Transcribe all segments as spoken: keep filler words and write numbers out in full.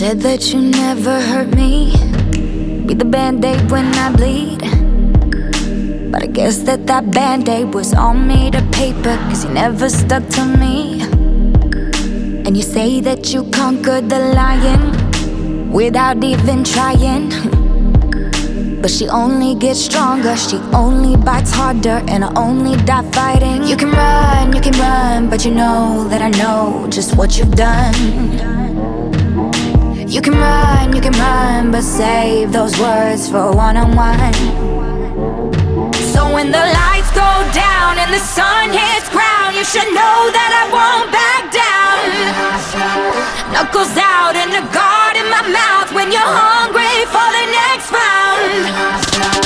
said that you never hurt me, be the band-aid when I bleed. But I guess that that band-aid was all made of paper, cause you never stuck to me. And you say that you conquered the lion without even trying. But she only gets stronger, she only bites harder, and I only die fighting. You can run, you can run, but you know that I know just what you've done. You can run, you can run, but save those words for a one-on-one. So when the lights go down and the sun hits ground, you should know that I won't back down. Knuckles out and a guard in my mouth when you're hungry for the next round.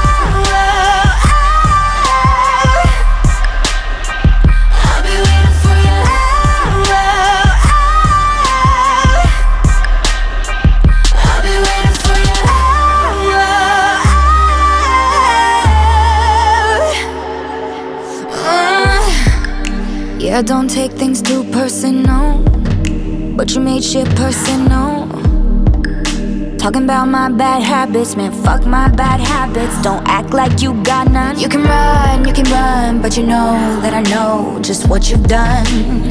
Yeah, don't take things too personal, but you made shit personal. Talking about my bad habits, man, fuck my bad habits. Don't act like you got none. You can run, you can run, but you know that I know just what you've done.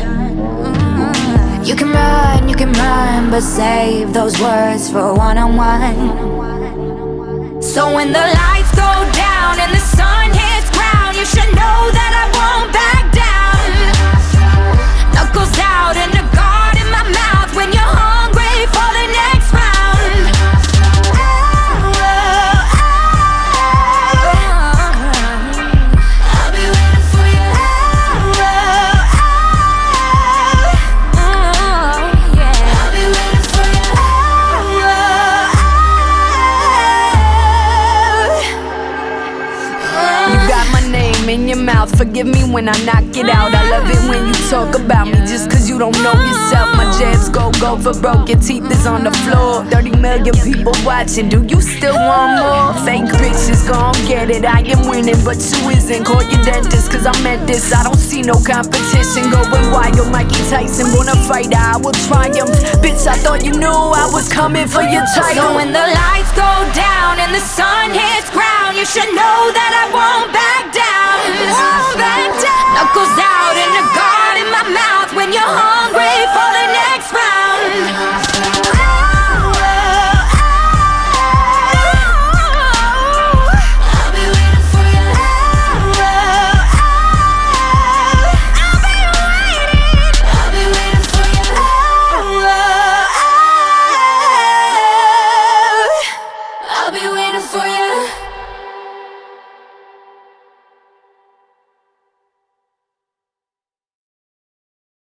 You can run, you can run, but save those words for a one-on-one. So when the lights go down and the sun hits ground, you should know that I won't back down. Knuckles out and a guard in my mouth when you're hungry for the next round. I'll be waiting for you. I'll be waiting for you. You got my name in your mouth, forgive me when I knock it out. I love it when you talk about me just cause you don't know yourself. My jabs go, go for broke, your teeth is on the floor. thirty million people watching, do you still want more? Fake bitches gon' get it, I am winning but you isn't. Call your dentist cause I meant this, I don't see no competition. Going wild, Mikey Tyson, born a fighter, I will triumph. Bitch, I thought you knew I was coming for your title. So when the lights go down and the sun hits ground, you should know that I won't back down. Won't back down. Knuckles out and a guard in my mouth when you're home.